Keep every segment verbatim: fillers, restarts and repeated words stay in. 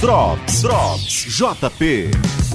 Drops, Drops, J P.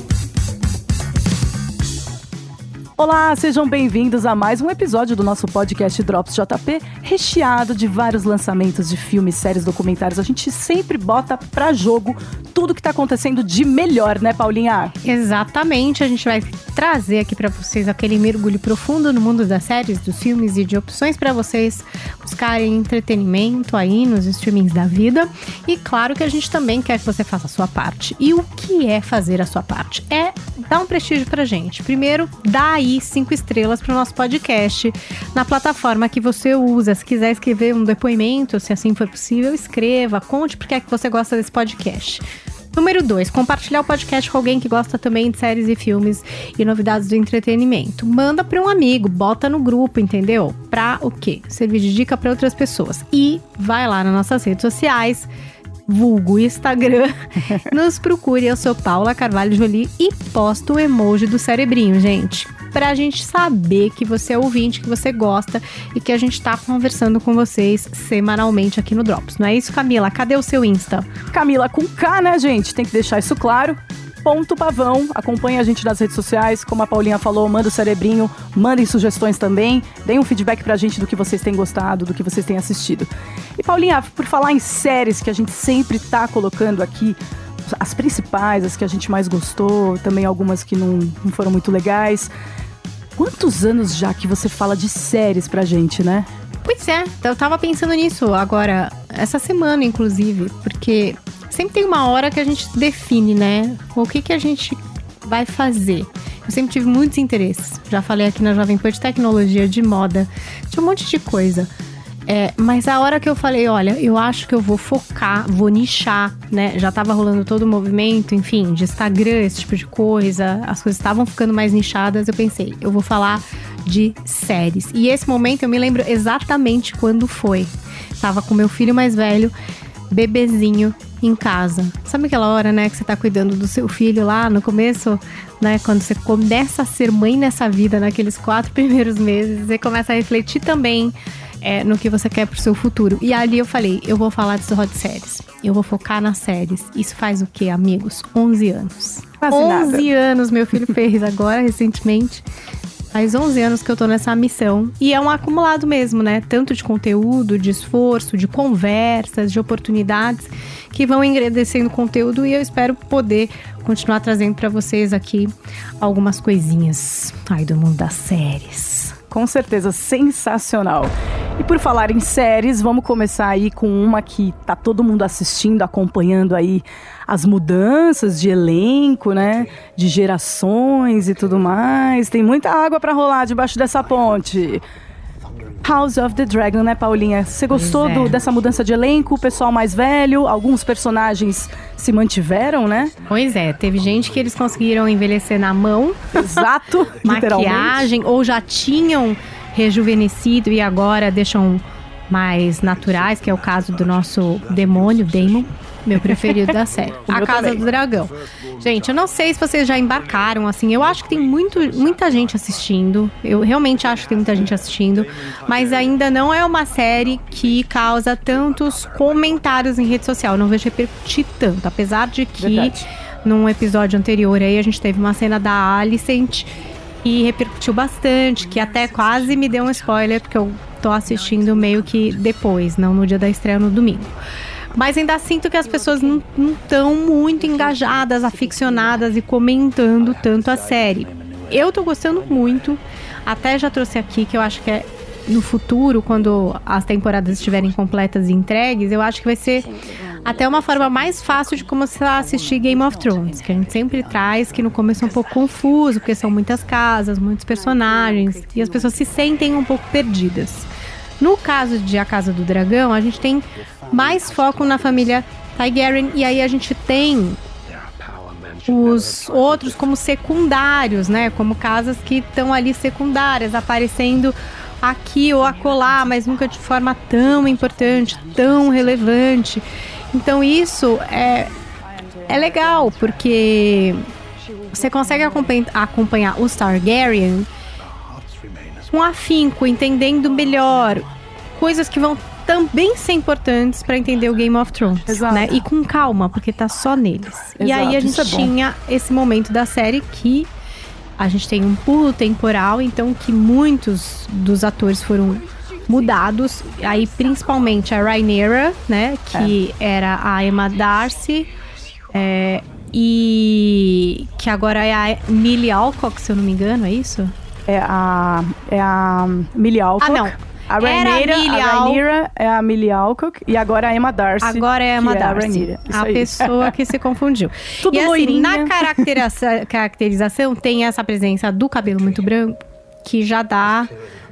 Olá, sejam bem-vindos a mais um episódio do nosso podcast Drops J P, recheado de vários lançamentos de filmes, séries, documentários. A gente sempre bota pra jogo tudo que tá acontecendo de melhor, né, Paulinha? Exatamente, a gente vai trazer aqui pra vocês aquele mergulho profundo no mundo das séries, dos filmes e de opções pra vocês buscarem entretenimento aí nos streamings da vida. E claro que a gente também quer que você faça a sua parte. E o que é fazer a sua parte? É dar um prestígio pra gente. Primeiro, dá aí cinco estrelas para o nosso podcast na plataforma que você usa. Se quiser escrever um depoimento, se assim for possível, escreva, conte por que é que você gosta desse podcast. Número dois, compartilhar o podcast com alguém que gosta também de séries e filmes e novidades do entretenimento. Manda para um amigo, bota no grupo, entendeu? Pra o quê? Servir de dica para outras pessoas. E vai lá nas nossas redes sociais, vulgo Instagram, nos procure. Eu sou Paula Carvalho Jolie e posto o emoji do cerebrinho, gente, pra gente saber que você é ouvinte, que você gosta e que a gente tá conversando com vocês semanalmente aqui no Drops. Não é isso, Camila? Cadê o seu Insta? Camila com K, né, gente? Tem que deixar isso claro. Ponto Pavão, acompanha a gente nas redes sociais, como a Paulinha falou, manda o cerebrinho, mandem sugestões também, deem um feedback pra gente do que vocês têm gostado, do que vocês têm assistido. E Paulinha, por falar em séries que a gente sempre tá colocando aqui, as principais, as que a gente mais gostou, também algumas que não, não foram muito legais, quantos anos já que você fala de séries pra gente, né? Pois é, eu tava pensando nisso agora, essa semana inclusive, porque sempre tem uma hora que a gente define, né? O que que a gente vai fazer. Eu sempre tive muitos interesses. Já falei aqui na Jovem Pan de tecnologia, de moda, de um monte de coisa. É, mas a hora que eu falei, olha, eu acho que eu vou focar, vou nichar, né? Já tava rolando todo o movimento, enfim, de Instagram, esse tipo de coisa. As coisas estavam ficando mais nichadas. Eu pensei, eu vou falar de séries. E esse momento eu me lembro exatamente quando foi. Tava com meu filho mais velho, bebezinho, em casa. Sabe aquela hora, né, que você tá cuidando do seu filho lá no começo, né, quando você começa a ser mãe nessa vida, naqueles quatro primeiros meses, você começa a refletir também é, no que você quer pro seu futuro. E ali eu falei, eu vou falar de hot séries. Eu vou focar nas séries. Isso faz o quê, amigos? onze anos. Quase onze nada. anos meu filho fez agora, recentemente. Faz onze anos que eu tô nessa missão. E é um acumulado mesmo, né? Tanto de conteúdo, de esforço, de conversas, de oportunidades que vão engrandecendo o conteúdo. E eu espero poder continuar trazendo pra vocês aqui algumas coisinhas. Ai, do mundo das séries. Com certeza, sensacional. E por falar em séries, vamos começar aí com uma que tá todo mundo assistindo, acompanhando aí as mudanças de elenco, né? De gerações e tudo mais. Tem muita água pra rolar debaixo dessa ponte. House of the Dragon, né, Paulinha? Você gostou é. do, dessa mudança de elenco? O pessoal mais velho, alguns personagens se mantiveram, né? Pois é, teve gente que eles conseguiram envelhecer na mão. Exato, literalmente. Maquiagem, ou já tinham rejuvenescido e agora deixam mais naturais, que é o caso do nosso demônio, Daemon, meu preferido da série. A Casa também. do Dragão. Gente, eu não sei se vocês já embarcaram, assim, eu acho que tem muito, muita gente assistindo, eu realmente acho que tem muita gente assistindo, mas ainda não é uma série que causa tantos comentários em rede social, eu não vejo repercutir tanto, apesar de que Verdade. num episódio anterior aí a gente teve uma cena da Alicent e repercutiu bastante, que até quase me deu um spoiler, porque eu tô assistindo meio que depois, não no dia da estreia, no domingo. Mas ainda sinto que as pessoas não estão muito engajadas, aficionadas e comentando tanto a série. Eu tô gostando muito, até já trouxe aqui que eu acho que é no futuro, quando as temporadas estiverem completas e entregues, eu acho que vai ser até uma forma mais fácil de começar a assistir Game of Thrones, que a gente sempre traz, que no começo é um pouco confuso, porque são muitas casas, muitos personagens, e as pessoas se sentem um pouco perdidas. No caso de A Casa do Dragão, a gente tem mais foco na família Targaryen, e aí a gente tem os outros como secundários, né? Como casas que estão ali secundárias, aparecendo aqui ou acolá, mas nunca de forma tão importante, tão relevante. Então isso é, é legal, porque você consegue acompanhar, acompanhar os Targaryen com afinco, entendendo melhor coisas que vão também ser importantes pra entender o Game of Thrones. Exato. Né? E com calma, porque tá só neles. E Exato, aí a isso gente é bom. tinha esse momento da série que a gente tem um pulo temporal, então que muitos dos atores foram mudados. Aí principalmente a Rhaenyra, né? Que é. era a Emma Darcy. É, e que agora é a Millie Alcock, se eu não me engano, é isso? É a, é a Millie Alcock. Ah, não. A Rhaenyra, a Rhaenyra é a Millie Alcock e agora a Emma Darcy. Agora é a Emma que Darcy. É a Rhaenyra. Isso a aí. pessoa que se confundiu. Tudo e assim, loirinha. na caracteriza- caracterização tem essa presença do cabelo muito branco, que já dá...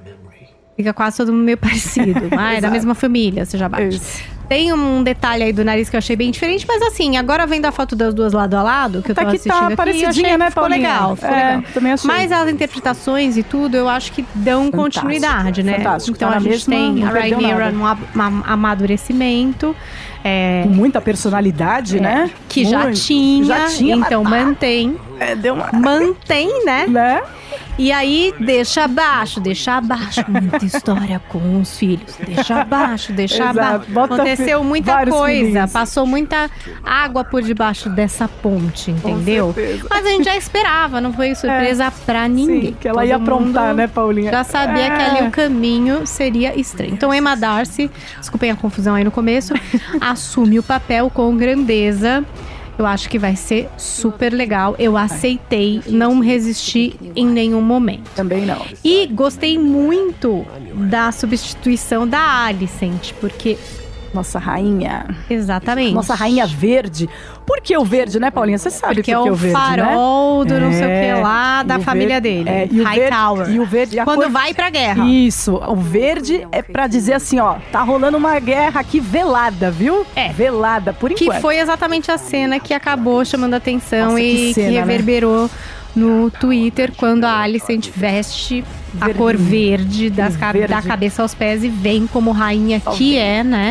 Fica quase todo mundo meio parecido. Ah, é da mesma família, você já bate. Isso. Tem um detalhe aí do nariz que eu achei bem diferente, mas assim, agora vendo a foto das duas lado a lado, que eu tô Tá que assistindo tá aqui, eu parecidinha, achei né, que ficou Paulinha? legal, ficou É, legal. também achei. Mas as interpretações e tudo, eu acho que dão Fantástico, continuidade, né? fantástico. Então Tá a na gente mesma, tem não a perdeu Rhaenyra nada. num ab- am- amadurecimento, é, Com muita personalidade, né? que já Muito. tinha, Já tinha, então mas- mantém, É, deu uma... mantém, né? Né? E aí, deixa abaixo, deixa abaixo. Muita história com os filhos. Deixa abaixo, deixa Exato. abaixo. Bota Aconteceu fi- muita vários coisa. filhinhos. Passou muita água por debaixo dessa ponte, entendeu? certeza. Mas a gente já esperava, não foi surpresa pra ninguém. Sim, que ela ia Todo aprontar, mundo né, Paulinha? Já sabia É. que ali o caminho seria estranho. Então, Emma Darcy, desculpem a confusão aí no começo, assume o papel com grandeza. Eu acho que vai ser super legal. Eu aceitei, não resisti em nenhum momento. Também não. E gostei muito da substituição da Alicent, porque... Nossa rainha. Exatamente. Nossa rainha verde. Por que o verde, né, Paulinha? Você sabe Porque por é que o o verde, farol né? do não sei o É, que lá da e o família verde- dele. é, e o Hightower. verde- e o verde- a Quando cor- vai pra guerra. Isso, o verde é pra dizer assim, ó, tá rolando uma guerra aqui velada, viu? É. Velada, por Que enquanto. foi exatamente a cena que acabou chamando a atenção. Nossa, e que cena, que né? reverberou no Twitter quando a Alicent veste a Verdinho. cor verde, das ca- verde. da cabeça aos pés e vem como rainha que é, né?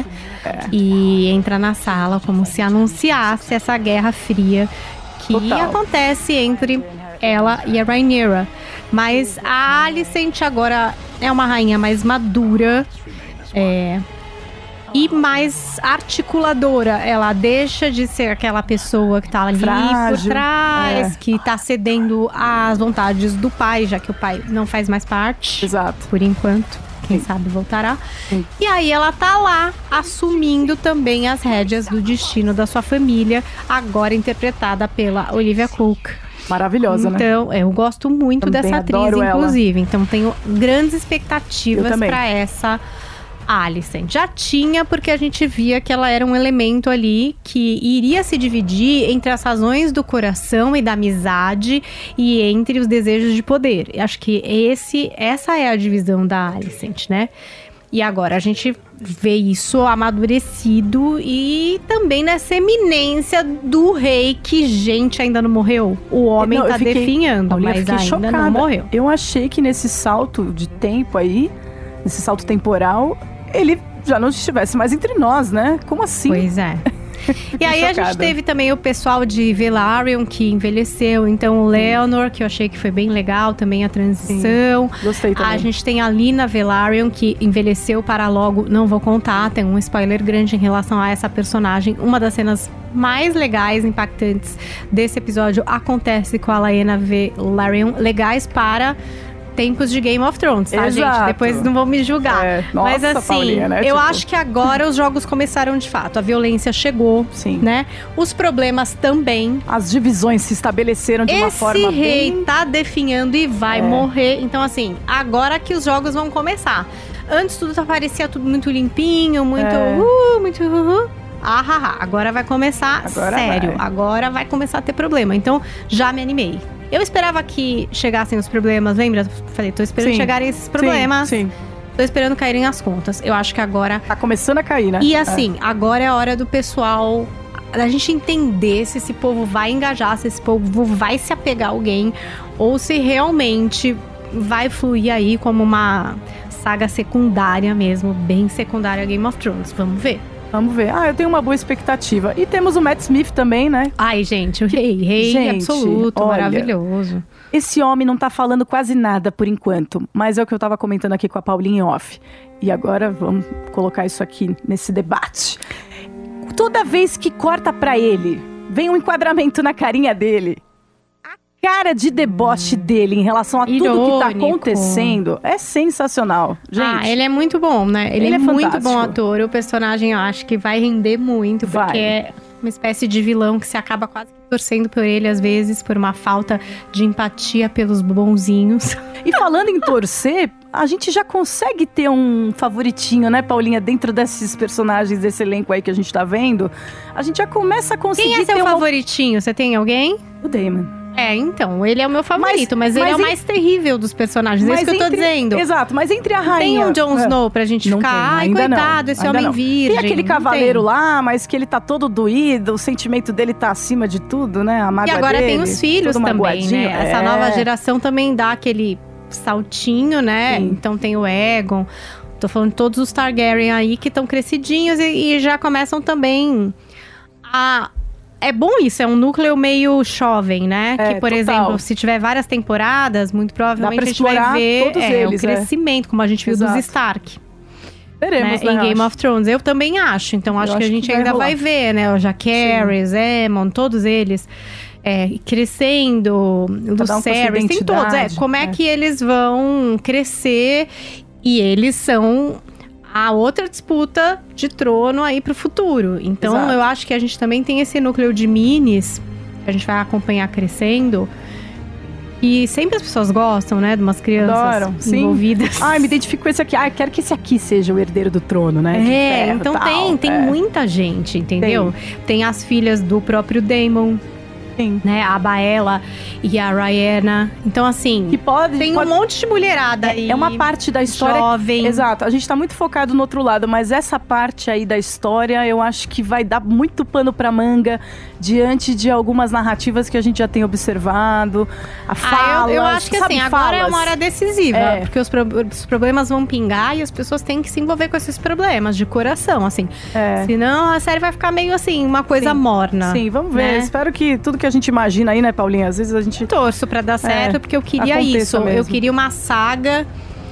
E entra na sala como se anunciasse essa guerra fria que Total. acontece entre ela e a Rhaenyra. Mas a Alicent agora é uma rainha mais madura, é, e mais articuladora. Ela deixa de ser aquela pessoa que tá ali por Frágil, trás, é. que tá cedendo às vontades do pai, já que o pai não faz mais parte, Exato. por enquanto. Quem sabe voltará. Sim. E aí ela tá lá, assumindo também as rédeas do destino da sua família, agora interpretada pela Olivia Cook. Maravilhosa, né? Então, eu gosto muito Também dessa atriz, adoro ela. inclusive. Então, tenho grandes Eu expectativas também. pra essa Alicent. Já tinha, porque a gente via que ela era um elemento ali que iria se dividir entre as razões do coração e da amizade e entre os desejos de poder. Eu acho que esse, essa é a divisão da Alicent, né? E agora a gente vê isso amadurecido e também nessa eminência do rei que, gente, ainda não morreu. O homem Não, eu tá fiquei- definhando, Paulinha, eu mas fiquei ainda chocada. não morreu. Eu achei que nesse salto de tempo aí, nesse salto temporal, ele já não estivesse mais entre nós, né? Como assim? Pois é. E aí a gente chocada. teve também o pessoal de Velaryon que envelheceu. Então o Leonor, que eu achei que foi bem legal, também a transição. Gostei também. A gente tem a Lina Velaryon, que envelheceu para logo, não vou contar, tem um spoiler grande em relação a essa personagem. Uma das cenas mais legais, impactantes desse episódio acontece com a Laena Velaryon. Legais para tempos de Game of Thrones, tá, Exato. gente? Depois não vão me julgar. É, Mas nossa, assim, Paulinha, né? eu Tipo- acho que agora os jogos começaram de fato. A violência chegou, Sim. né? Os problemas também. As divisões se estabeleceram de uma Esse forma rei bem... tá definhando e vai É. morrer. Então, assim, agora que os jogos vão começar. Antes tudo parecia tudo muito limpinho, muito É. uh, muito uh, ah, ah, ah. Agora vai começar Agora sério. vai. Agora vai começar a ter problema. Então, já me animei. Eu esperava que chegassem os problemas, lembra? Falei, tô esperando Sim. chegarem esses problemas. Sim, sim. Tô esperando caírem as contas. Eu acho que agora... Tá começando a cair, né? E assim, agora é a hora do pessoal... Da gente entender se esse povo vai engajar, se esse povo vai se apegar a alguém, ou se realmente vai fluir aí como uma saga secundária mesmo, bem secundária Game of Thrones. Vamos ver. Vamos ver. Ah, eu tenho uma boa expectativa. E temos o Matt Smith também, né? Ai, gente, o rei, rei Gente, absoluto, olha, maravilhoso. Esse homem não tá falando quase nada por enquanto, mas é o que eu tava comentando aqui com a Paulinha em off. E agora vamos colocar isso aqui nesse debate. Toda vez que corta pra ele, vem um enquadramento na carinha dele. A cara de deboche dele em relação a Irônico. tudo que tá acontecendo é sensacional. Gente, Ah, ele é muito bom, né? Ele, Ele é, é muito fantástico. bom ator. O personagem, eu acho que vai render muito, Vai. porque é uma espécie de vilão que se acaba quase que torcendo por ele, às vezes, por uma falta de empatia pelos bonzinhos. E falando em torcer, a gente já consegue ter um favoritinho, né, Paulinha? Dentro desses personagens, desse elenco aí que a gente tá vendo, a gente já começa a conseguir Quem é ter seu uma... favoritinho? Você tem alguém? O Damon. É, então, ele é o meu favorito, mas, Mas- ele mas é o em- mais terrível dos personagens, é isso que eu tô entre- dizendo. Exato, mas entre a Tem rainha... um Jon É. Snow pra gente Não ficar, tem, ai, ainda não, coitado, esse ainda homem não. virgem. Tem aquele não cavaleiro tem. lá, mas que ele tá todo doído, o sentimento dele tá acima de tudo, né? A mágoa E agora dele, tem os filhos todo também, magoadinho. né? Essa É. nova geração também dá aquele saltinho, né? Sim. Então tem o Aegon, tô falando de todos os Targaryen aí que estão crescidinhos e, e já começam também a... É bom isso, é um núcleo meio jovem, né? É, que, por total. exemplo, se tiver várias temporadas, muito provavelmente pra a gente vai explorar ver todos é, eles, o é. crescimento, como a gente viu Exato. dos Stark. Teremos, Né, né, em Game acho. of Thrones. Eu também acho. Então acho Eu que a acho gente que vai ainda rolar. vai ver, né? O Jacaerys, Aemon, todos eles é, crescendo, o do Cada um com sua Cerys, tem todos. É, identidade, como é, é. que eles vão crescer e eles são a outra disputa de trono aí pro futuro. Então Exato. eu acho que a gente também tem esse núcleo de minis que a gente vai acompanhar crescendo. E sempre as pessoas gostam, né? De umas crianças Adoram, sim. envolvidas. Ai, me identifico com esse aqui. Ai, quero que esse aqui seja o herdeiro do trono, né? De É, ferro, então tal. tem, tem É. muita gente, entendeu? Tem. as filhas do próprio Daemon, Sim. né? A Baela e a Rhaena. Então, assim, Que pode... tem pode... um monte de mulherada aí. É uma parte da história... jovem. Exato, a gente tá muito focado no outro lado, mas essa parte aí da história eu acho que vai dar muito pano pra manga diante de algumas narrativas que a gente já tem observado. A fala, Ah, eu, eu acho que assim, agora é uma hora decisiva. É. Porque os, pro- os problemas vão pingar e as pessoas têm que se envolver com esses problemas de coração, assim. É. Senão a série vai ficar meio assim, uma coisa Sim. morna. Sim, vamos ver. né? Espero que tudo que a gente imagina aí, né, Paulinha? Às vezes a gente... Torço pra dar certo, porque eu queria aconteça isso. Eu mesmo. queria uma saga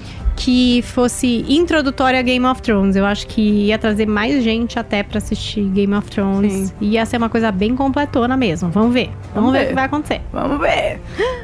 que fosse introdutória a Game of Thrones. Eu acho que ia trazer mais gente até pra assistir Game of Thrones. Sim. Ia ser uma coisa bem completona mesmo. Vamos ver. Vamos, Vamos ver ver. o que vai acontecer. Vamos ver.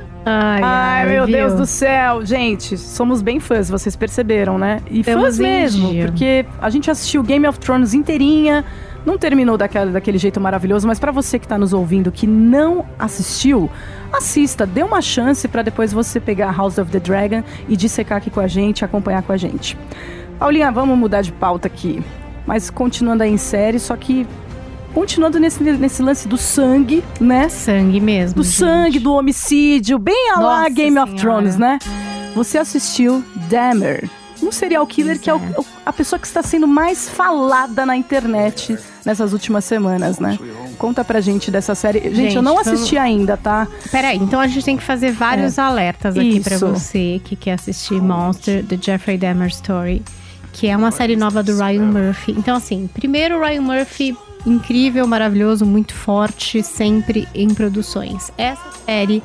Ai, Ai, meu viu? Deus do céu. Gente, somos bem fãs, vocês perceberam, né? E Temos fãs mesmo, dia. porque a gente assistiu Game of Thrones inteirinha, não terminou daquela, daquele jeito maravilhoso, mas pra você que tá nos ouvindo que não assistiu, assista, dê uma chance pra depois você pegar House of the Dragon e dissecar aqui com a gente, acompanhar com a gente. Paulinha, vamos mudar de pauta aqui, mas continuando aí em série, só que continuando nesse, nesse lance do sangue, né? Sangue mesmo. Do gente. sangue, do homicídio, bem a lá Nossa Game of Senhora. Thrones, né? Você assistiu Dahmer, um serial killer Pois que é, o- é. o- a pessoa que está sendo mais falada na internet nessas últimas semanas, né? Conta pra gente dessa série. Gente, Gente, eu não vamos- assisti ainda, tá? Peraí, então a gente tem que fazer vários alertas aqui pra Isso. você que quer assistir Monster, The Jeffrey Dahmer Story, que é uma série nova do Ryan Murphy. Então, assim, primeiro o Ryan Murphy, incrível, maravilhoso, muito forte, sempre em produções. Essa série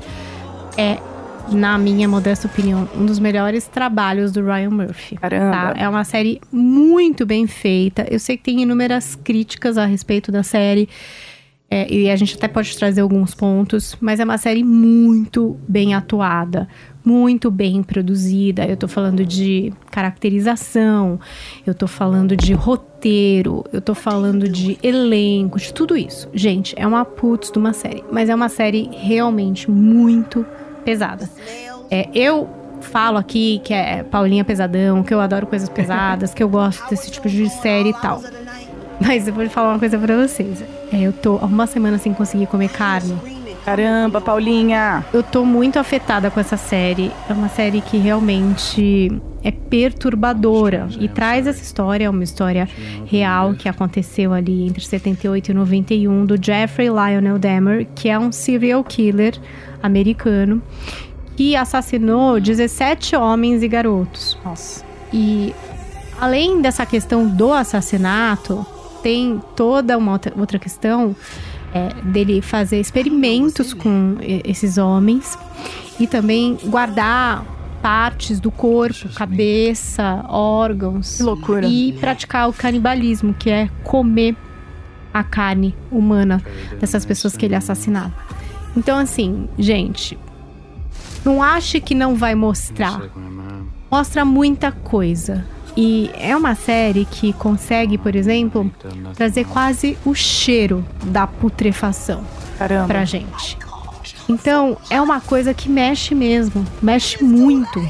é, na minha modesta opinião, um dos melhores trabalhos do Ryan Murphy. Caramba. tá? É uma série muito bem feita. Eu sei que tem inúmeras críticas a respeito da série. É, e a gente até pode trazer alguns pontos, mas é uma série muito bem atuada, muito bem produzida. Eu tô falando de caracterização, eu tô falando de roteiro, eu tô falando de elenco, de tudo isso. Gente, é uma putz de uma série, mas é uma série realmente muito pesada. É, eu falo aqui que é Paulinha Pesadão, que eu adoro coisas pesadas, que eu gosto desse tipo de série e tal. Mas eu vou falar uma coisa pra vocês. É, eu tô há uma semana sem conseguir comer carne. Caramba, Paulinha. Eu tô muito afetada com essa série. É uma série que realmente é perturbadora. E traz essa história, uma história real que aconteceu ali entre setenta e oito e noventa e um, do Jeffrey Lionel Dahmer, que é um serial killer americano que assassinou dezessete homens e garotos. Nossa. E além dessa questão do assassinato, tem toda uma outra, outra questão é, dele fazer experimentos com esses homens e também guardar partes do corpo, cabeça, órgãos. Que loucura. E praticar o canibalismo, que é comer a carne humana dessas pessoas que ele assassinava. Então, assim, gente, não ache que não vai mostrar. Mostra muita coisa. E é uma série que consegue, por exemplo, trazer quase o cheiro da putrefação. Caramba. Pra gente. Então, é uma coisa que mexe mesmo, mexe muito.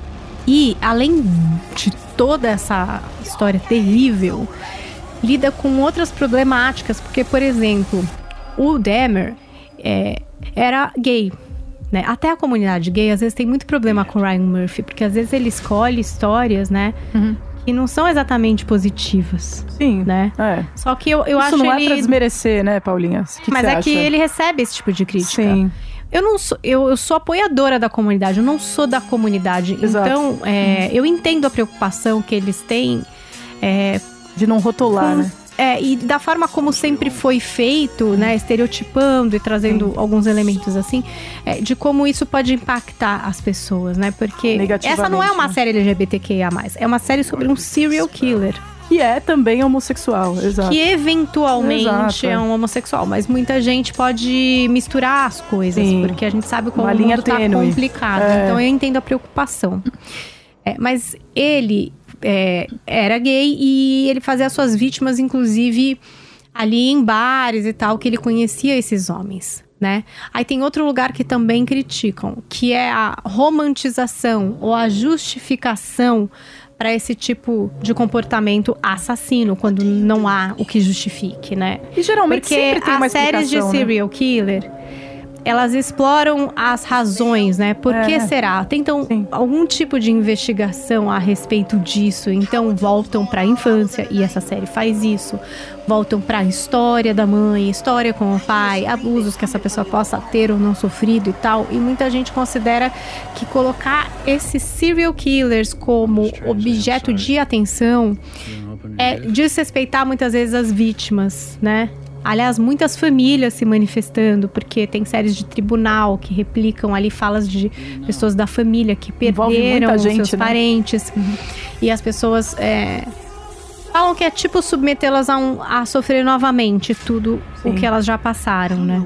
E, além de toda essa história terrível, lida com outras problemáticas, porque, por exemplo, o Dahmer é, era gay, né? Até a comunidade gay, às vezes, tem muito problema com o Ryan Murphy, porque às vezes ele escolhe histórias, né? Uhum. Que não são exatamente positivas. Sim, né? É. Só que eu, eu Isso acho não ele... é pra desmerecer, né, Paulinha? Que Mas que é acha? que ele recebe esse tipo de crítica. Sim. Eu não sou, eu, eu sou apoiadora da comunidade, eu não sou da comunidade. Exato. Então, é, eu entendo a preocupação que eles têm. É, de não rotular, com, né? É, e da forma como sempre foi feito, né, estereotipando e trazendo Sim. alguns elementos assim, é, de como isso pode impactar as pessoas, né? Porque essa não é uma série L G B T Q I A mais, é uma série sobre um serial killer. Que é também homossexual, exato. Que eventualmente exato. é um homossexual, mas muita gente pode misturar as coisas, Sim. porque a gente sabe como uma o linha mundo tá tênue. complicado. É. Então eu entendo a preocupação. É, mas ele é, era gay e ele fazia as suas vítimas, inclusive, ali em bares e tal, que ele conhecia esses homens, né? Aí tem outro lugar que também criticam, que é a romantização ou a justificação para esse tipo de comportamento assassino, quando não há o que justifique, né? E geralmente Porque sempre tem uma as séries de serial né? killer, elas exploram as razões, né? Por que é. será? Tentam Sim. algum tipo de investigação a respeito disso. Então voltam para a infância, e essa série faz isso. Voltam para a história da mãe, história com o pai, abusos que essa pessoa possa ter ou não sofrido e tal. E muita gente considera que colocar esses serial killers como objeto de atenção é desrespeitar muitas vezes as vítimas, né? Aliás, muitas famílias se manifestando, porque tem séries de tribunal que replicam ali falas de pessoas da família que perderam os seus né? parentes. Uhum. E as pessoas é, falam que é tipo submetê-las a, um, a sofrer novamente tudo Sim. o que elas já passaram, né?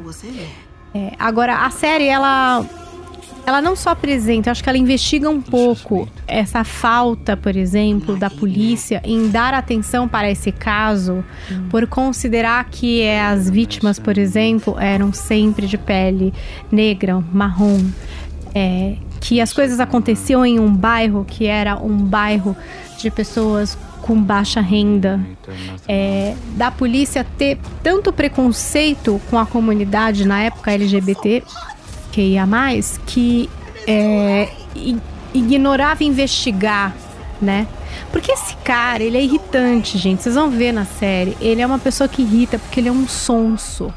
É, agora, a série, ela... Ela não só apresenta, acho que ela investiga um pouco essa falta, por exemplo, da polícia em dar atenção para esse caso, hum. por considerar que é, as vítimas, por exemplo, eram sempre de pele negra, marrom, é, que as coisas aconteciam em um bairro que era um bairro de pessoas com baixa renda, é, da polícia ter tanto preconceito com a comunidade na época L G B T Q I A mais, que é, ignorava investigar, né? Porque esse cara, ele é irritante, gente. Vocês vão ver na série. Ele é uma pessoa que irrita porque ele é um sonso.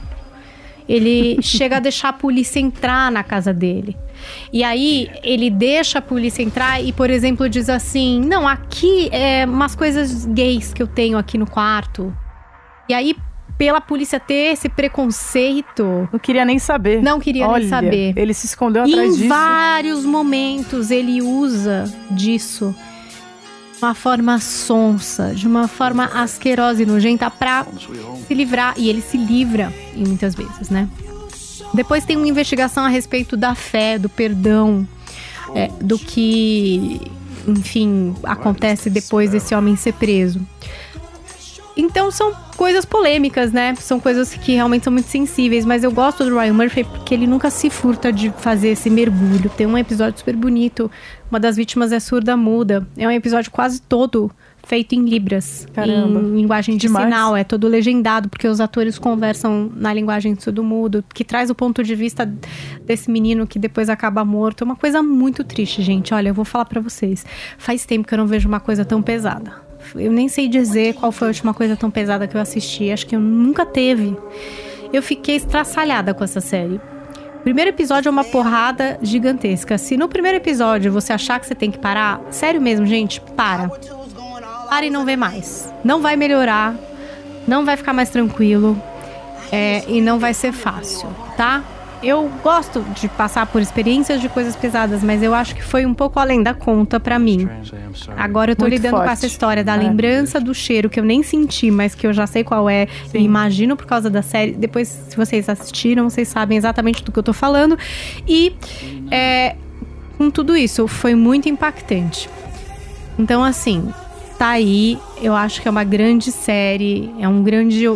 Ele chega a deixar a polícia entrar na casa dele. E aí, ele deixa a polícia entrar e, por exemplo, diz assim: não, aqui é umas coisas gays que eu tenho aqui no quarto. E aí, pela polícia ter esse preconceito... Não queria nem saber. Não queria Olha, nem saber. Ele se escondeu atrás disso. Em vários momentos ele usa disso de uma forma sonsa, de uma forma asquerosa e nojenta pra se livrar. E ele se livra, e muitas vezes, né? Depois tem uma investigação a respeito da fé, do perdão, é, do que, enfim, acontece depois desse homem ser preso. Então são coisas polêmicas, né? São coisas que realmente são muito sensíveis. Mas eu gosto do Ryan Murphy porque ele nunca se furta de fazer esse mergulho. Tem um episódio super bonito. Uma das vítimas é surda-muda. É um episódio quase todo feito em libras. Caramba. Em linguagem de Demais. sinal. É todo legendado, porque os atores conversam na linguagem de surdo-mudo. Que traz o ponto de vista desse menino que depois acaba morto. É uma coisa muito triste, gente. Olha, eu vou falar pra vocês. Faz tempo que eu não vejo uma coisa tão pesada. Eu nem sei dizer qual foi a última coisa tão pesada que eu assisti. Acho que eu nunca teve. Eu fiquei estraçalhada com essa série. O primeiro episódio é uma porrada gigantesca. Se no primeiro episódio você achar que você tem que parar, sério mesmo, gente, para. Para e não vê mais. Não vai melhorar. Não vai ficar mais tranquilo. É, e não vai ser fácil, tá? Eu gosto de passar por experiências de coisas pesadas, mas eu acho que foi um pouco além da conta pra mim. Agora eu tô Muito lidando forte. com essa história da É. lembrança do cheiro que eu nem senti, mas que eu já sei qual é. Sim. E imagino por causa da série. Depois, se vocês assistiram, vocês sabem exatamente do que eu tô falando. E é, com tudo isso, foi muito impactante. Então, assim, tá aí. Eu acho que é uma grande série. É um grande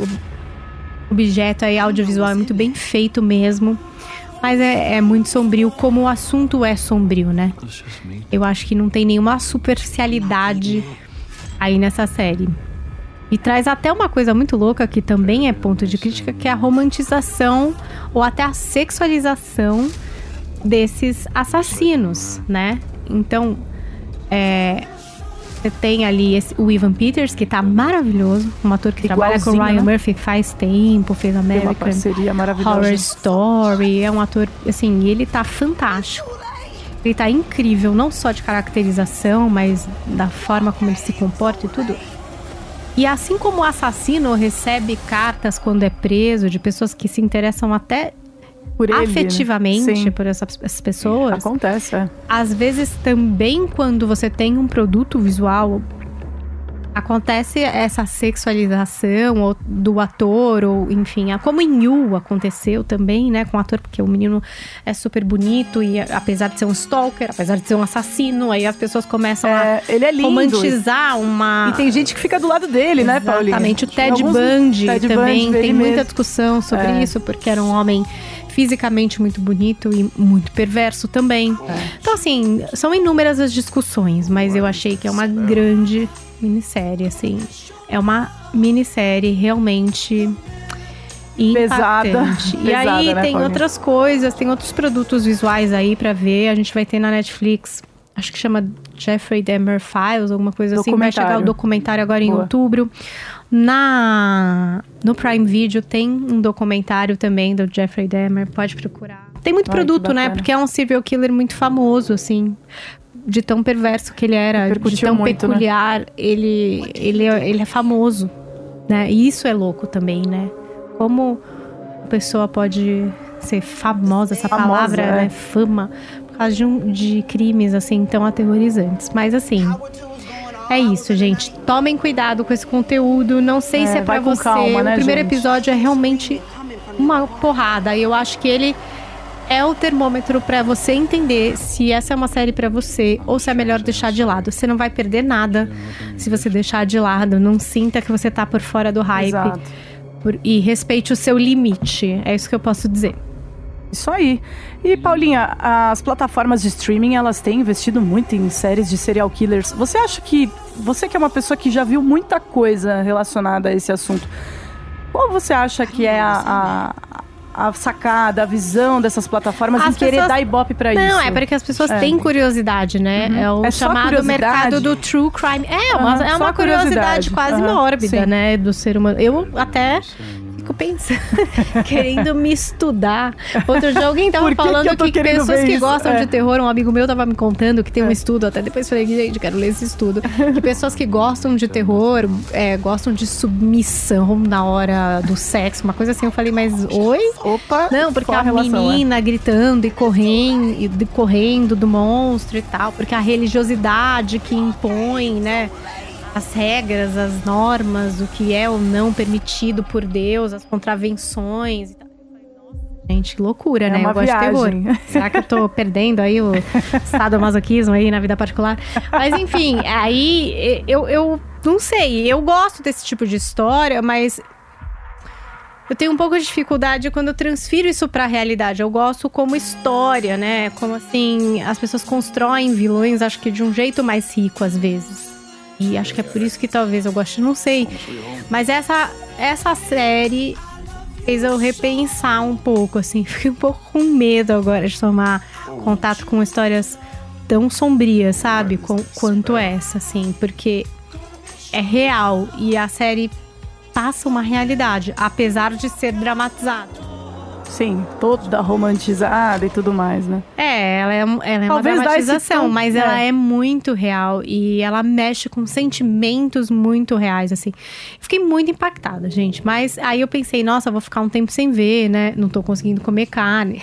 objeto aí, audiovisual. É muito bem feito mesmo. Mas é, é muito sombrio, como o assunto é sombrio, né? Eu acho que não tem nenhuma superficialidade aí nessa série. E traz até uma coisa muito louca, que também é ponto de crítica, que é a romantização ou até a sexualização desses assassinos, né? Então, é... você tem ali esse, o Evan Peters, que tá maravilhoso. Um ator que trabalha com o Ryan né? Murphy faz tempo, fez Tem uma American parceria maravilhosa. Horror Story. É um ator, assim, e ele tá fantástico. Ele tá incrível, não só de caracterização, mas da forma como ele se comporta e tudo. E assim como o assassino recebe cartas quando é preso, de pessoas que se interessam até Por ele, afetivamente sim. por essas, essas pessoas, Acontece, é. às vezes também quando você tem um produto visual, acontece essa sexualização ou do ator, ou enfim, como em You aconteceu também, né, com o ator, porque o menino é super bonito e apesar de ser um stalker, apesar de ser um assassino, aí as pessoas começam É, ele é a lindo. romantizar uma... E tem gente que fica do lado dele, né, Paulinha? Exatamente, o Ted Alguns- Bundy Ted também Bundy, tem ele muita mesmo. discussão sobre É. isso, porque era um homem fisicamente muito bonito e muito perverso também. É. Então, assim, são inúmeras as discussões, mas eu achei que é uma grande minissérie, assim. É uma minissérie realmente Pesada. impactante. E Pesada, aí né, tem Paulinha? outras coisas, tem outros produtos visuais aí pra ver. A gente vai ter na Netflix, acho que chama Jeffrey Dahmer Files, alguma coisa assim. Vai chegar o Documentário. documentário agora em Boa. outubro. Na, no Prime Video tem um documentário também do Jeffrey Dahmer, pode procurar. Tem muito Ai, que produto, né? bacana. Porque é um serial killer muito famoso, assim. De tão perverso que ele era, de Repercutiu tão muito, né? peculiar. Ele, ele, é- ele é famoso, né? E isso é louco também, né? Como a pessoa pode ser famosa, essa Famosa, palavra, é. né? Fama, por causa de, um, de crimes, assim, tão aterrorizantes. Mas, assim... É isso, gente. Tomem cuidado com esse conteúdo. Não sei É, se é pra vai com você. calma, né, o primeiro gente? episódio é realmente uma porrada. E eu acho que ele é o termômetro pra você entender se essa é uma série pra você ou se é melhor deixar de lado. Você não vai perder nada se você deixar de lado. Não sinta que você tá por fora do hype. Exato. Por- e respeite o seu limite. É isso que eu posso dizer. Isso aí. E, Paulinha, as plataformas de streaming, elas têm investido muito em séries de serial killers. Você acha que... Você que é uma pessoa que já viu muita coisa relacionada a esse assunto, qual você acha que é a, a, a sacada, a visão dessas plataformas As em querer pessoas- dar ibope pra isso? Não, é porque as pessoas É. têm curiosidade, né? É o É só chamado curiosidade? mercado do true crime. É, uma, Aham, é só uma curiosidade, curiosidade. quase Aham, mórbida, sim. né? Do ser humano. Eu até fico pensando, querendo me estudar. Outro dia alguém tava Por que que falando eu tô que, querendo pessoas ver que isso? gostam É. de terror, um amigo meu tava me contando que tem um É. estudo, até depois falei, gente, quero ler esse estudo. Que pessoas que gostam de terror, é, gostam de submissão na hora do sexo, uma coisa assim. Eu falei, mas oi? Opa, Não, porque qual a, relação, é? menina gritando e correndo, e de- correndo do monstro e tal, porque a religiosidade que impõe, né, as regras, as normas, o que é ou não permitido por Deus, as contravenções e tal. Gente, que loucura, É né? uma Eu gosto viagem. de terror. Será que eu tô perdendo aí o sadomasoquismo aí na vida particular? Mas enfim, aí eu, eu não sei, eu gosto desse tipo de história, mas eu tenho um pouco de dificuldade quando eu transfiro isso pra realidade. Eu gosto como história, né? Como assim, as pessoas constroem vilões, acho que de um jeito mais rico às vezes. E acho que é por isso que talvez eu goste, não sei. Mas essa, essa série fez eu repensar um pouco, assim. Fiquei um pouco com medo agora de tomar contato com histórias tão sombrias, sabe? Com, quanto essa, assim. Porque é real e a série passa uma realidade, apesar de ser dramatizado. Sim, toda romantizada e tudo mais, né? É, ela é, ela é uma Talvez dá esse dramatização, tom, mas é. ela é muito real e ela mexe com sentimentos muito reais, assim. Fiquei muito impactada, gente, mas aí eu pensei, nossa, vou ficar um tempo sem ver, né? Não tô conseguindo comer carne.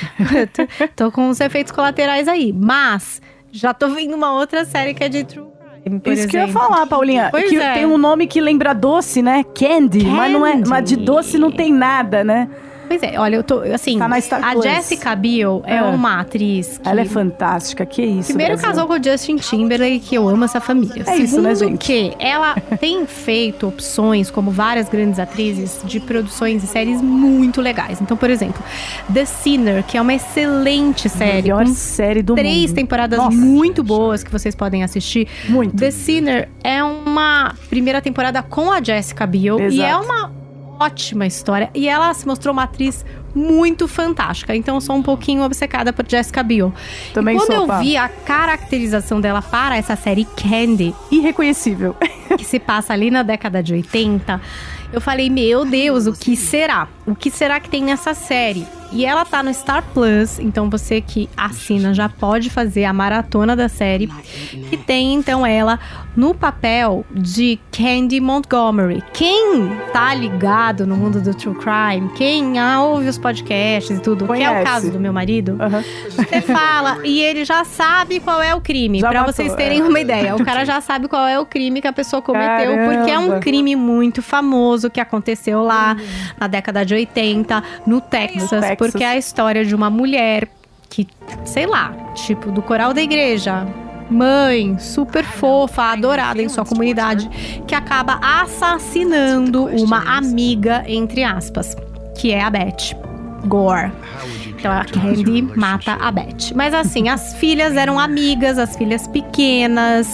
tô, tô com uns efeitos colaterais aí, mas já tô vendo uma outra série que é de True Crime, por Isso exemplo. que eu ia falar, Paulinha. Pois que é. tem um nome que lembra doce, né? Candy, mas não é, Candy. mas de doce não tem nada, né? Pois é, olha, eu tô, assim, Tá na Star a Plus. Jessica Biel é É. uma atriz que... Ela é fantástica, que isso, Primeiro Brasil. casou com o Justin Timberlake, que eu amo essa família. É isso, Segundo né, gente? que ela tem feito opções, como várias grandes atrizes, de produções e séries muito legais. Então, por exemplo, The Sinner, que é uma excelente série. Melhor com série do três mundo. temporadas Nossa. muito boas que vocês podem assistir. Muito. The Sinner é uma primeira temporada com a Jessica Biel. Exato. E é uma ótima história. E ela se mostrou uma atriz muito fantástica. Então eu sou um pouquinho obcecada por Jessica Biel. Também e quando sou, eu pá. vi a caracterização dela para essa série Candy, Irreconhecível. que se passa ali na década de oitenta, eu falei, meu Deus, o que será? O que será que tem nessa série? E ela tá no Star Plus, então você que assina já pode fazer a maratona da série. E tem, então, ela no papel de Candy Montgomery. Quem tá ligado no mundo do True Crime, quem ah, ouve os podcasts e tudo, que é Conhece. o caso do meu marido, Aham. você fala e ele já sabe qual é o crime. Já Pra matou, vocês terem é. uma ideia. O cara já sabe qual é o crime que a pessoa cometeu, Caramba. porque é um crime muito famoso que aconteceu lá na década de oitenta, no Texas, No Texas. porque é a história de uma mulher que, sei lá, tipo, do coral da igreja, mãe, super fofa, adorada em sua comunidade, que acaba assassinando uma amiga, entre aspas, que é a Beth Gore. Então a Candy mata a Beth. Mas assim, as filhas eram amigas, as filhas pequenas.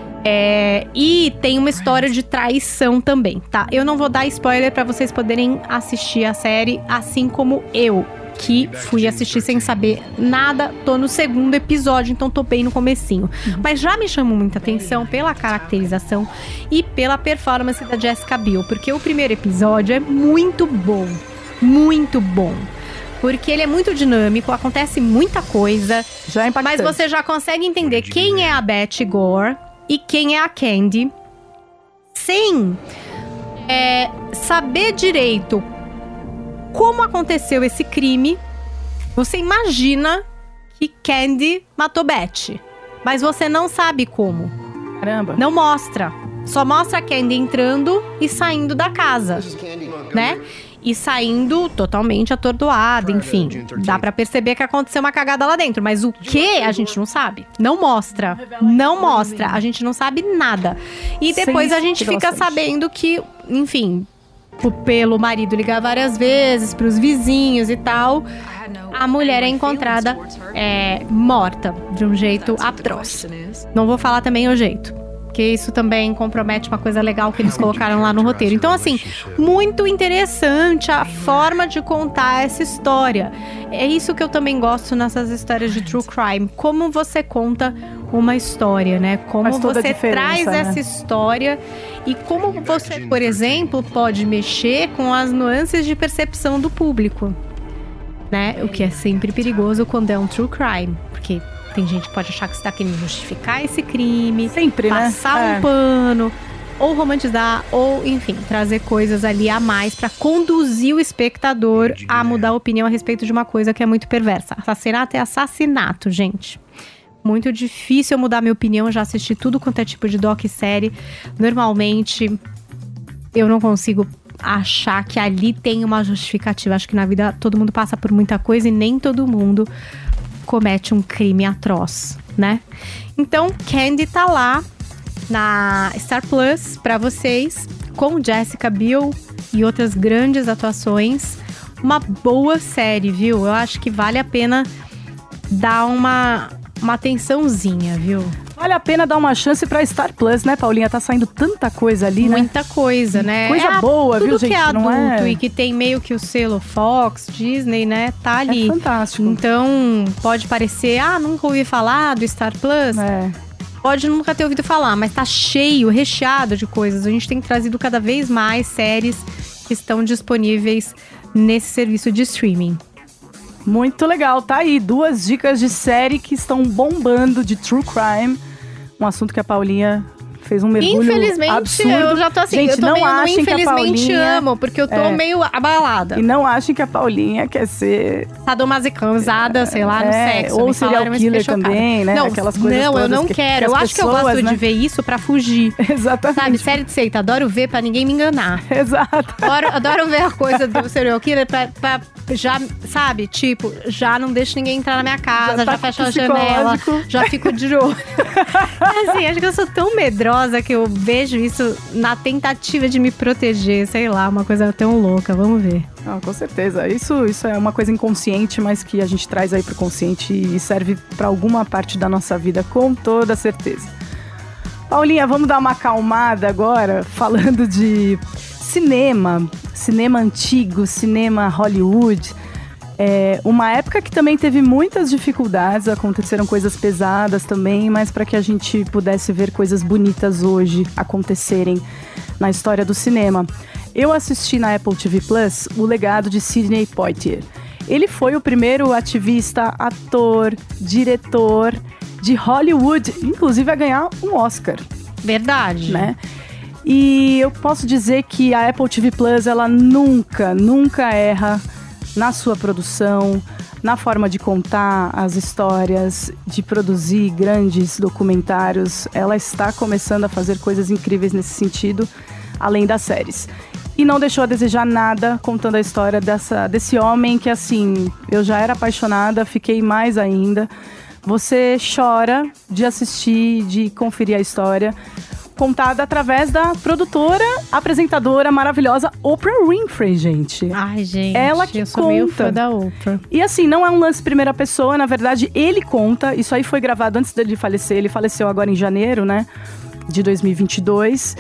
É, e tem uma história de traição também, tá? Eu não vou dar spoiler pra vocês poderem assistir a série, assim como eu, que fui assistir sem saber nada. Tô no segundo episódio, então tô bem no comecinho. Mas já me chamou muita atenção pela caracterização e pela performance da Jessica Biel, porque o primeiro episódio é muito bom, muito bom. Porque ele é muito dinâmico, acontece muita coisa, Já é impactante. mas você já consegue entender quem é a Beth Gore e quem é a Candy, sem é, saber direito como aconteceu esse crime. Você imagina que Candy matou Beth, mas você não sabe como. Caramba. Não mostra. Só mostra a Candy entrando e saindo da casa, né? E saindo totalmente atordoada, enfim. Dá pra perceber que aconteceu uma cagada lá dentro. Mas o que a gente não sabe. Não mostra. Não mostra. A gente não sabe nada. E depois a gente fica sabendo que, enfim, pelo marido ligar várias vezes pros vizinhos e tal, a mulher é encontrada é, morta de um jeito atroz. Não vou falar também o jeito, porque isso também compromete uma coisa legal que eles colocaram lá no roteiro. Então, assim, muito interessante a forma de contar essa história. É isso que eu também gosto nessas histórias de true crime. Como você conta uma história, né? Como Faz toda a você diferença, traz né? essa história e como você, por exemplo, pode mexer com as nuances de percepção do público, né? O que é sempre perigoso quando é um true crime, porque tem gente que pode achar que você tá querendo justificar esse crime, Sempre, né? passar É. um pano, ou romantizar, ou, enfim, trazer coisas ali a mais pra conduzir o espectador a mudar a opinião a respeito de uma coisa que é muito perversa. Assassinato é assassinato, gente. Muito difícil eu mudar minha opinião, eu já assisti tudo quanto é tipo de docu-série. Normalmente, eu não consigo achar que ali tem uma justificativa. Acho que na vida todo mundo passa por muita coisa e nem todo mundo comete um crime atroz, né? Então, Candy tá lá na Star Plus pra vocês, com Jessica Biel e outras grandes atuações. Uma boa série, viu? Eu acho que vale a pena dar uma, uma atençãozinha, viu? Vale a pena dar uma chance pra Star Plus, né, Paulinha? Tá saindo tanta coisa ali, né? Muita coisa, né? Coisa É a- boa, tudo viu, que gente? é Não adulto é- e que tem meio que o selo Fox, Disney, né? Tá ali. É fantástico. Então, pode parecer, ah, nunca ouvi falar do Star Plus. É. Pode nunca ter ouvido falar, mas tá cheio, recheado de coisas. A gente tem trazido cada vez mais séries que estão disponíveis nesse serviço de streaming. Muito legal, tá aí. Duas dicas de série que estão bombando de true crime. Um assunto que a Paulinha fez um mergulho Infelizmente, absurdo. eu já tô assim, Gente, eu tô não meio no achem que a infelizmente Paulinha... amo, porque eu tô É. meio abalada. E não achem que a Paulinha quer ser... Sadomasochisada, sei lá, no É, sexo. ou Me serial falaram, mas killer fiquei chocada. também, né? Não, Aquelas coisas não eu todas não que- quero. que Eu as acho que eu pessoas, gosto né? de ver isso pra fugir. Exatamente. Sabe, série de seita, adoro ver pra ninguém me enganar. Exato. Adoro, adoro ver a coisa do serial killer pra, pra já, sabe, tipo, já não deixo ninguém entrar na minha casa, Já já, tá fecho a janela, psicológico. já fico de olho. Assim, acho que eu sou tão medrosa que eu vejo isso na tentativa de me proteger, sei lá, uma coisa tão louca, vamos ver. Não, com certeza. Isso, isso é uma coisa inconsciente, mas que a gente traz aí pro consciente e serve pra alguma parte da nossa vida, com toda certeza. Paulinha, vamos dar uma acalmada agora, falando de cinema, cinema antigo, cinema Hollywood. É uma época que também teve muitas dificuldades, aconteceram coisas pesadas também, mas para que a gente pudesse ver coisas bonitas hoje acontecerem na história do cinema. Eu assisti na Apple T V Plus o legado de Sidney Poitier. Ele foi o primeiro ativista, ator, diretor de Hollywood, inclusive a ganhar um Oscar, Verdade. né? E eu posso dizer que a Apple T V Plus, ela nunca, nunca erra na sua produção, na forma de contar as histórias, de produzir grandes documentários. Ela está começando a fazer coisas incríveis nesse sentido, além das séries. E não deixou a desejar nada contando a história dessa, desse homem que, assim, eu já era apaixonada, fiquei mais ainda. Você chora de assistir, de conferir a história, contada através da produtora, apresentadora maravilhosa Oprah Winfrey, gente. Ai, gente, Ela que eu sou meio conta. fã da Oprah. E assim, não é um lance primeira pessoa, na verdade, ele conta. Isso aí foi gravado antes dele falecer. Ele faleceu agora em janeiro, né, de dois mil e vinte e dois.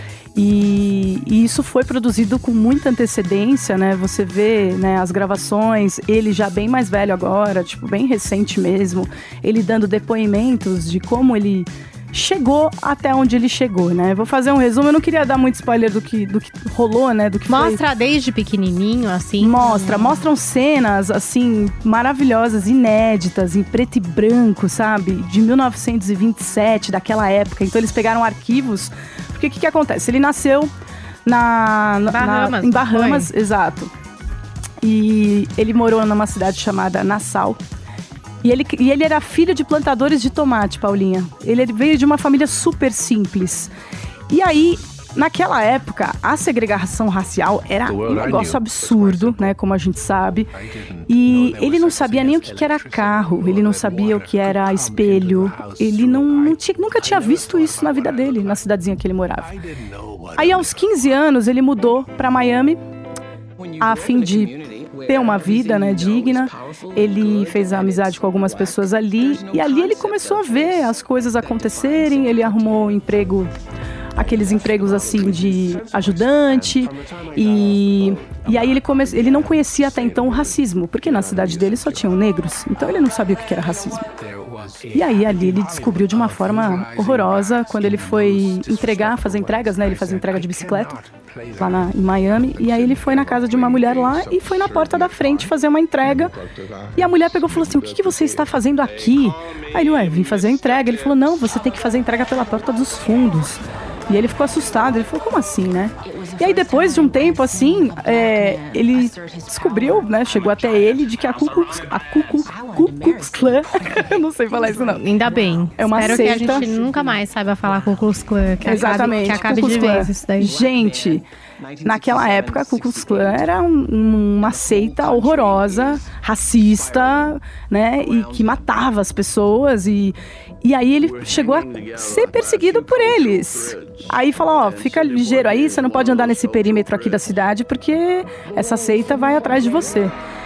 E, e isso foi produzido com muita antecedência, né? Você vê, né, as gravações, ele já bem mais velho agora, tipo, bem recente mesmo. Ele dando depoimentos de como ele chegou até onde ele chegou, né? Vou fazer um resumo, eu não queria dar muito spoiler do que, do que rolou, né? Do que Mostra foi. desde pequenininho, assim. Mostra, mostram cenas, assim, maravilhosas, inéditas, em preto e branco, sabe? De mil novecentos e vinte e sete, daquela época. Então eles pegaram arquivos, porque o que que acontece? Ele nasceu na, na, Bahamas, na, em Bahamas, foi? exato. E ele morou numa cidade chamada Nassau. E ele, e ele era filho de plantadores de tomate, Paulinha. Ele veio de uma família super simples. E aí, naquela época, a segregação racial era um negócio absurdo, né? Como a gente sabe. E ele não sabia nem o que era carro. Ele não sabia o que era espelho. Ele não, não tinha, nunca tinha visto isso na vida dele, na cidadezinha que ele morava. Aí, aos quinze anos, ele mudou para Miami, a fim de ter uma vida, né, digna. Ele fez amizade com algumas pessoas ali e ali ele começou a ver as coisas acontecerem. Ele arrumou um emprego, aqueles empregos assim de ajudante e, e aí ele, come, ele não conhecia até então o racismo, porque na cidade dele só tinham negros, então ele não sabia o que era racismo. E aí ali ele descobriu de uma forma horrorosa quando ele foi entregar, fazer entregas, né? Ele fazia entrega de bicicleta lá na, em Miami. E aí ele foi na casa de uma mulher lá e foi na porta da frente fazer uma entrega. E a mulher pegou e falou assim, o que, que você está fazendo aqui? Aí ele, ué, vim fazer a entrega. Ele falou, não, você tem que fazer a entrega pela porta dos fundos. E ele ficou assustado, ele falou, como assim, né? E aí depois de um tempo assim, é, ele descobriu, né, chegou até ele de que a Ku Klux, a Ku Klux, Ku Klux Klan, eu não sei falar isso não. Ainda bem. É uma Espero seita. que a gente nunca mais saiba falar Ku Klux Klan, que Exatamente, acabe, que acabe Ku Klux de Klan. vez isso daí. Gente, naquela época a Ku Klux Klan era um, uma seita horrorosa, racista, né, e que matava as pessoas e, e aí ele chegou a ser perseguido por eles. Aí falou, ó, fica ligeiro aí, você não pode andar nesse perímetro aqui da cidade porque essa seita vai atrás de você.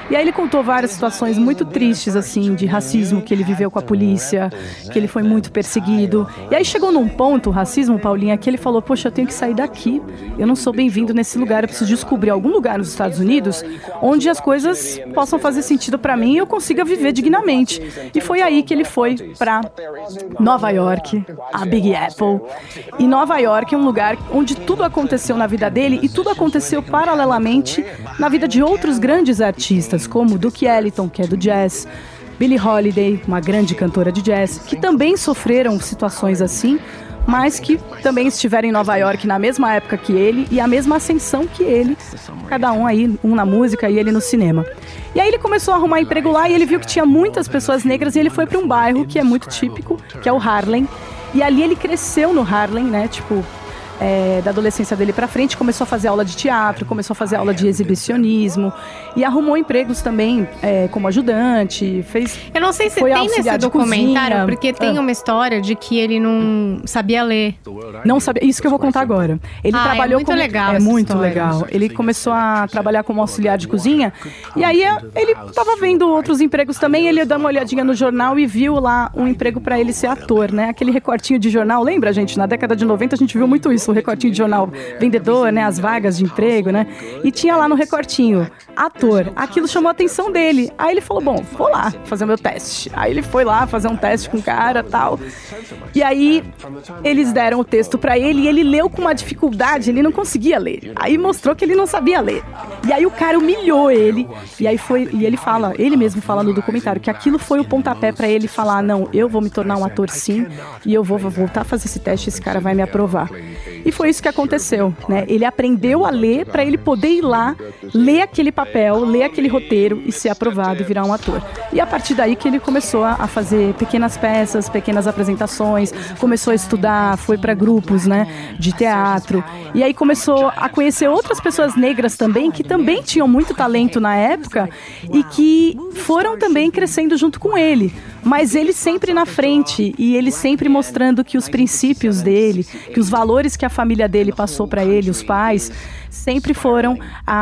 E aí ele contou várias situações muito tristes, assim, de racismo que ele viveu com a polícia, que ele foi muito perseguido. E aí chegou num ponto, o racismo, Paulinha, que ele falou, poxa, eu tenho que sair daqui, eu não sou bem-vindo nesse lugar, eu preciso descobrir algum lugar nos Estados Unidos onde as coisas possam fazer sentido pra mim e eu consiga viver dignamente. E foi aí que ele foi pra Nova York, a Big Apple. E Nova York é um lugar onde tudo aconteceu na vida dele e tudo aconteceu paralelamente na vida de outros grandes artistas, como Duke Ellington, que é do jazz, Billie Holiday, uma grande cantora de jazz, que também sofreram situações assim, mas que também estiveram em Nova York na mesma época que ele e a mesma ascensão que ele, cada um aí, um na música e ele no cinema. E aí ele começou a arrumar emprego lá e ele viu que tinha muitas pessoas negras e ele foi para um bairro que é muito típico, que é o Harlem. E ali ele cresceu no Harlem, né, tipo... É, da adolescência dele pra frente, começou a fazer aula de teatro, começou a fazer aula de exibicionismo e arrumou empregos também é, como ajudante, fez... Eu não sei se tem nesse documentário, porque tem ah. uma história de que ele não sabia ler. Não sabia, isso que eu vou contar agora. Ele ah, trabalhou é muito como... legal É muito história. legal. Ele começou a trabalhar como auxiliar de cozinha e aí ele tava vendo outros empregos também, ele deu uma olhadinha no jornal e viu lá um emprego pra ele ser ator, né? Aquele recortinho de jornal, lembra, gente? Na década de noventa a gente viu muito isso, o recortinho de jornal vendedor, né, as vagas de emprego, né, e tinha lá no recortinho, ator, aquilo chamou a atenção dele, aí ele falou, bom, vou lá fazer o meu teste, aí ele foi lá fazer um teste com o cara, tal, e aí eles deram o texto pra ele e ele leu com uma dificuldade, ele não conseguia ler, aí mostrou que ele não sabia ler, e aí o cara humilhou ele, e aí foi, e ele fala, ele mesmo fala no documentário, que aquilo foi o pontapé pra ele falar, não, eu vou me tornar um ator sim, e eu vou voltar a fazer esse teste, esse cara vai me aprovar. E foi isso que aconteceu, né? Ele aprendeu a ler para ele poder ir lá, ler aquele papel, ler aquele roteiro e ser aprovado e virar um ator. E a partir daí que ele começou a fazer pequenas peças, pequenas apresentações, começou a estudar, foi para grupos, né, de teatro. E aí começou a conhecer outras pessoas negras também, que também tinham muito talento na época e que foram também crescendo junto com ele. Mas ele sempre na frente e ele sempre mostrando que os princípios dele, que os valores que a família dele passou para ele, os pais, sempre foram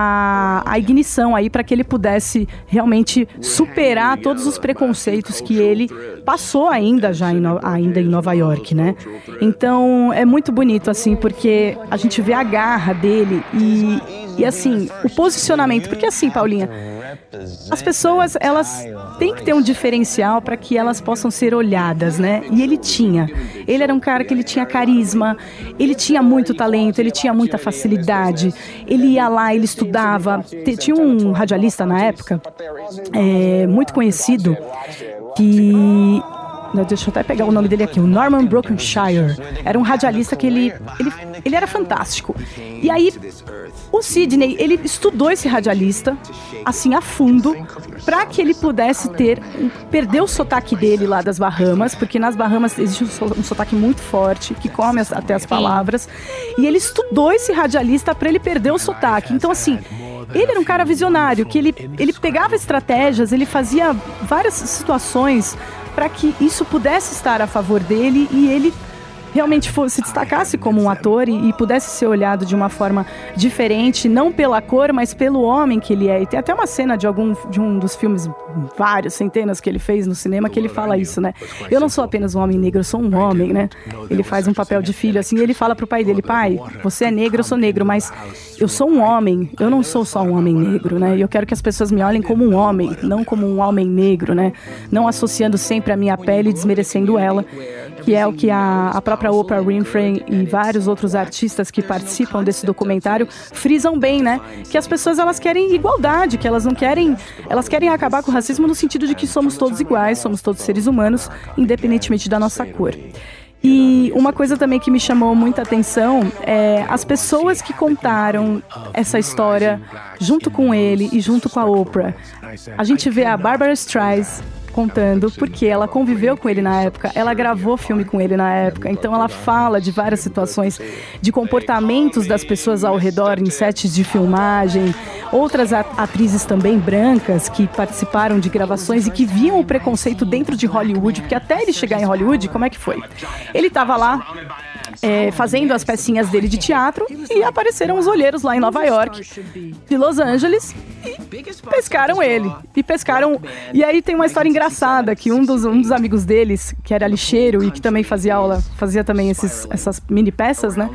a, a ignição aí para que ele pudesse realmente superar todos os preconceitos que ele passou ainda já em, no, ainda em Nova York, né? Então é muito bonito assim, porque a gente vê a garra dele e, e assim, o posicionamento, porque assim, Paulinha, as pessoas, elas têm que ter um diferencial para que elas possam ser olhadas, né? E ele tinha. Ele era um cara que ele tinha carisma, ele tinha muito talento, ele tinha muita facilidade. Ele ia lá, ele estudava. Tinha um radialista na época, é, muito conhecido, que... Deixa eu até pegar o nome dele aqui, o Norman Brokenshire. Era um radialista que ele, ele, ele era fantástico. E aí, o Sidney, ele estudou esse radialista, assim, a fundo, para que ele pudesse ter, perder o sotaque dele lá das Bahamas, porque nas Bahamas existe um sotaque muito forte, que come as, até as palavras. E ele estudou esse radialista para ele perder o sotaque. Então, assim... Ele era um cara visionário, que ele, ele pegava estratégias, ele fazia várias situações para que isso pudesse estar a favor dele e ele realmente fosse, se destacasse como um ator e, e pudesse ser olhado de uma forma diferente, não pela cor, mas pelo homem que ele é. E tem até uma cena de algum de um dos filmes, vários, centenas que ele fez no cinema, que ele fala isso, né? Eu não sou apenas um homem negro, eu sou um homem, né? Ele faz um papel de filho, assim, e ele fala pro pai dele, pai, você é negro, eu sou negro, mas eu sou um homem, eu não sou só um homem negro, né? E eu quero que as pessoas me olhem como um homem, não como um homem negro, né? Não associando sempre a minha pele e desmerecendo ela, que é o que a, a própria Oprah Winfrey e vários outros artistas que participam desse documentário frisam bem, né? Que as pessoas, elas querem igualdade, que elas não querem, elas querem acabar com o racismo no sentido de que somos todos iguais, somos todos seres humanos, independentemente da nossa cor. E uma coisa também que me chamou muita atenção é as pessoas que contaram essa história junto com ele e junto com a Oprah. A gente vê a Barbra Streisand contando, porque ela conviveu com ele na época, ela gravou filme com ele na época, então ela fala de várias situações de comportamentos das pessoas ao redor em sets de filmagem, outras atrizes também brancas que participaram de gravações e que viam o preconceito dentro de Hollywood, porque até ele chegar em Hollywood, como é que foi? Ele estava lá É, fazendo as pecinhas dele de teatro e apareceram os olheiros lá em Nova York, de Los Angeles, e pescaram ele. E pescaram... E aí tem uma história engraçada, que um dos, um dos amigos deles, que era lixeiro e que também fazia aula, fazia também esses, essas mini peças, né?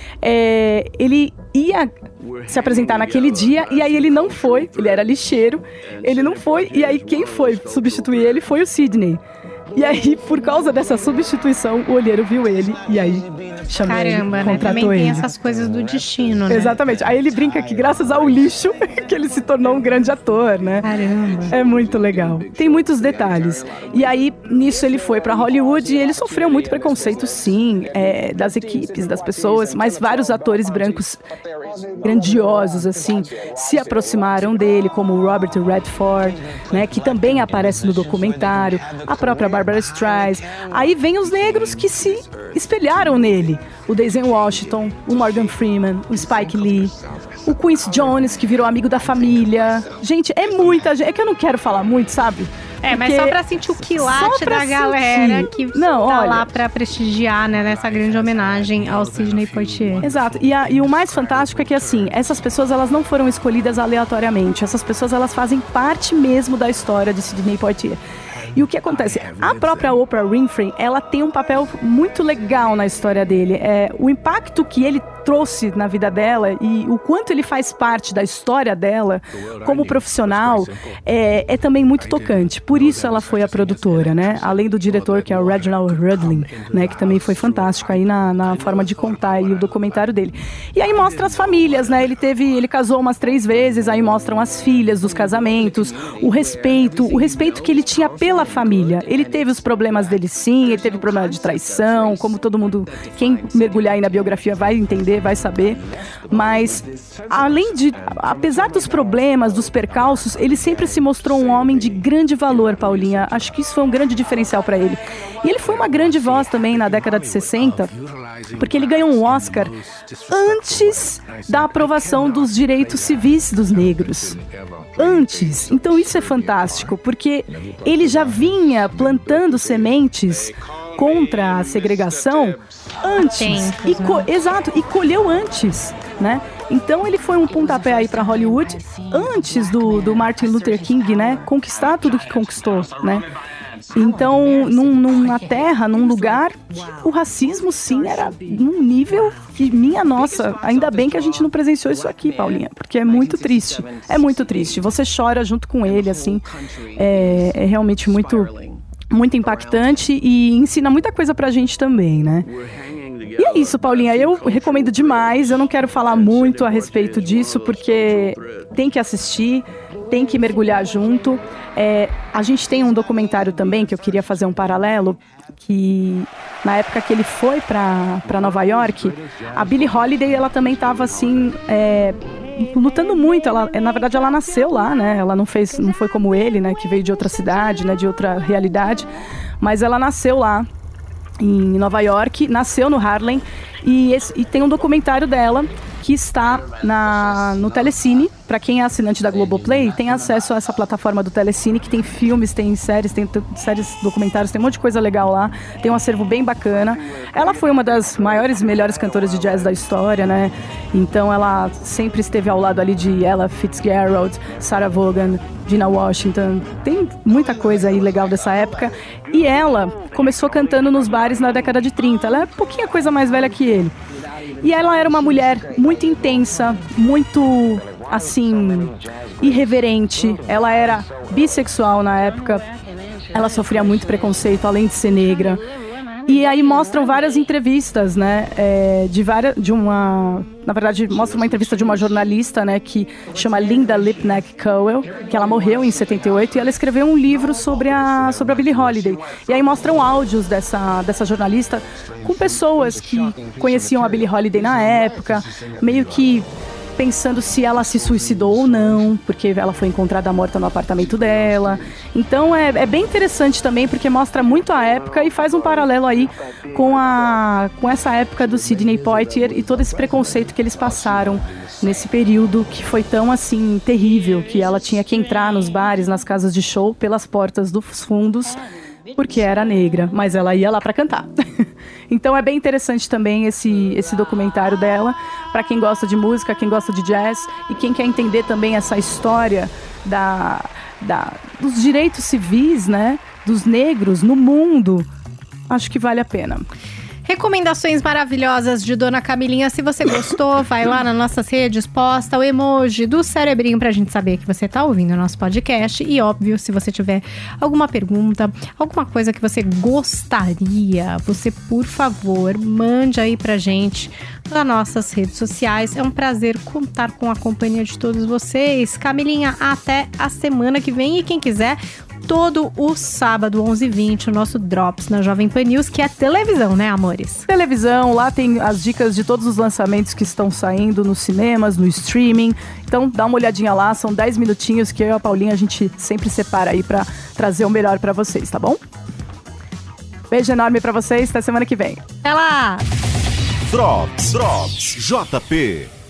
É, ele ia se apresentar naquele dia e aí ele não foi, ele era lixeiro, ele não foi, e aí quem foi substituir ele foi o Sidney. E aí, por causa dessa substituição, o olheiro viu ele e aí chamou ele, Caramba, né? Também tem essas coisas do destino, né? Exatamente. Aí ele brinca que graças ao lixo que ele se tornou um grande ator, né? Caramba. É muito legal. Tem muitos detalhes. E aí, nisso ele foi pra Hollywood e ele sofreu muito preconceito, sim, é, das equipes, das pessoas, mas vários atores brancos grandiosos, assim, se aproximaram dele, como o Robert Redford, né, que também aparece no documentário, a própria Barbara Streisand. Aí vem os negros que se espelharam nele. O Denzel Washington, o Morgan Freeman, o Spike Lee, o Quincy Jones, que virou amigo da família. Gente, é muita gente. É que eu não quero falar muito, sabe? É, mas só pra sentir o quilate da galera sentir. que não, tá olha, lá pra prestigiar, né, nessa grande homenagem ao Sidney Poitier. Exato. E, a, e o mais fantástico é que, assim, essas pessoas, elas não foram escolhidas aleatoriamente. Essas pessoas, elas fazem parte mesmo da história de Sidney Poitier. E o que acontece? A própria Oprah Winfrey, ela tem um papel muito legal na história dele. É, o impacto que ele trouxe na vida dela e o quanto ele faz parte da história dela como profissional é, é também muito tocante. Por isso ela foi a produtora, né? Além do diretor, que é o Reginald Hudlin, né? Que também foi fantástico aí na, na forma de contar aí o documentário dele. E aí mostra as famílias, né? Ele teve, ele casou umas três vezes, aí mostram as filhas dos casamentos, o respeito, o respeito que ele tinha pela família. Ele teve os problemas dele, sim, ele teve problema de traição, como todo mundo, quem mergulhar aí na biografia vai entender, vai saber, mas além de, apesar dos problemas, dos percalços, ele sempre se mostrou um homem de grande valor, Paulinha. Acho que isso foi um grande diferencial para ele. E ele foi uma grande voz também na década de sessenta, porque ele ganhou um Oscar antes da aprovação dos direitos civis dos negros. Antes. Então isso é fantástico, porque ele já vinha plantando sementes contra a segregação antes. E co- exato, e colheu antes, né? Então ele foi um pontapé aí para Hollywood antes do, do Martin Luther King, né? Conquistar tudo que conquistou, né? Então, num, numa terra, num lugar, o racismo, sim, era num nível que, minha nossa, ainda bem que a gente não presenciou isso aqui, Paulinha, porque é muito triste, é muito triste. Você chora junto com ele, assim, é, é realmente muito, muito impactante e ensina muita coisa pra gente também, né? E é isso, Paulinha, eu recomendo demais, eu não quero falar muito a respeito disso, porque tem que assistir, tem que mergulhar junto. É, a gente tem um documentário também, que eu queria fazer um paralelo, que na época que ele foi para para Nova York, a Billie Holiday, ela também estava assim, é, lutando muito. Ela, na verdade, ela nasceu lá, né? Ela não fez, não foi como ele, né? Que veio de outra cidade, né? De outra realidade, mas ela nasceu lá em Nova York, nasceu no Harlem e, esse, e tem um documentário dela que está na, no Telecine. Para quem é assinante da Globoplay, tem acesso a essa plataforma do Telecine, que tem filmes, tem séries, tem t- séries, documentários, tem um monte de coisa legal lá, tem um acervo bem bacana. Ela foi uma das maiores e melhores cantoras de jazz da história, né? Então ela sempre esteve ao lado ali de Ella Fitzgerald, Sarah Vaughan, Dinah Washington, tem muita coisa aí legal dessa época. E ela começou cantando nos bares na década de trinta, ela é pouquinha coisa mais velha que ele. E ela era uma mulher muito intensa, muito, assim, irreverente. Ela era bissexual na época. Ela sofria muito preconceito, além de ser negra. E aí mostram várias entrevistas, né, é, de várias, de uma, na verdade, mostra uma entrevista de uma jornalista, né, que chama Linda Lipnack Cowell, que ela morreu em setenta e oito, e ela escreveu um livro sobre a, sobre a Billie Holiday. E aí mostram áudios dessa, dessa jornalista com pessoas que conheciam a Billie Holiday na época, meio que pensando se ela se suicidou ou não, porque ela foi encontrada morta no apartamento dela. Então é, é bem interessante também, porque mostra muito a época e faz um paralelo aí com, a, com essa época do Sidney Poitier e todo esse preconceito que eles passaram nesse período que foi tão, assim, terrível, que ela tinha que entrar nos bares, nas casas de show, pelas portas dos fundos, porque era negra, mas ela ia lá para cantar. Então é bem interessante também esse, esse documentário dela, para quem gosta de música, quem gosta de jazz e quem quer entender também essa história da, da, dos direitos civis, né, dos negros no mundo. Acho que vale a pena. Recomendações maravilhosas de Dona Camilinha. Se você gostou, vai lá nas nossas redes, posta o emoji do cerebrinho pra gente saber que você tá ouvindo o nosso podcast. E óbvio, se você tiver alguma pergunta, alguma coisa que você gostaria, você, por favor, mande aí pra gente nas nossas redes sociais. É um prazer contar com a companhia de todos vocês. Camilinha, até a semana que vem. E quem quiser, todo o sábado, onze e vinte, o nosso Drops na Jovem Pan News, que é televisão, né, amores? Televisão, lá tem as dicas de todos os lançamentos que estão saindo nos cinemas, no streaming. Então dá uma olhadinha lá, são dez minutinhos que eu e a Paulinha a gente sempre separa aí pra trazer o melhor pra vocês, tá bom? Beijo enorme pra vocês, até semana que vem. Até lá! Drops, Drops, J P.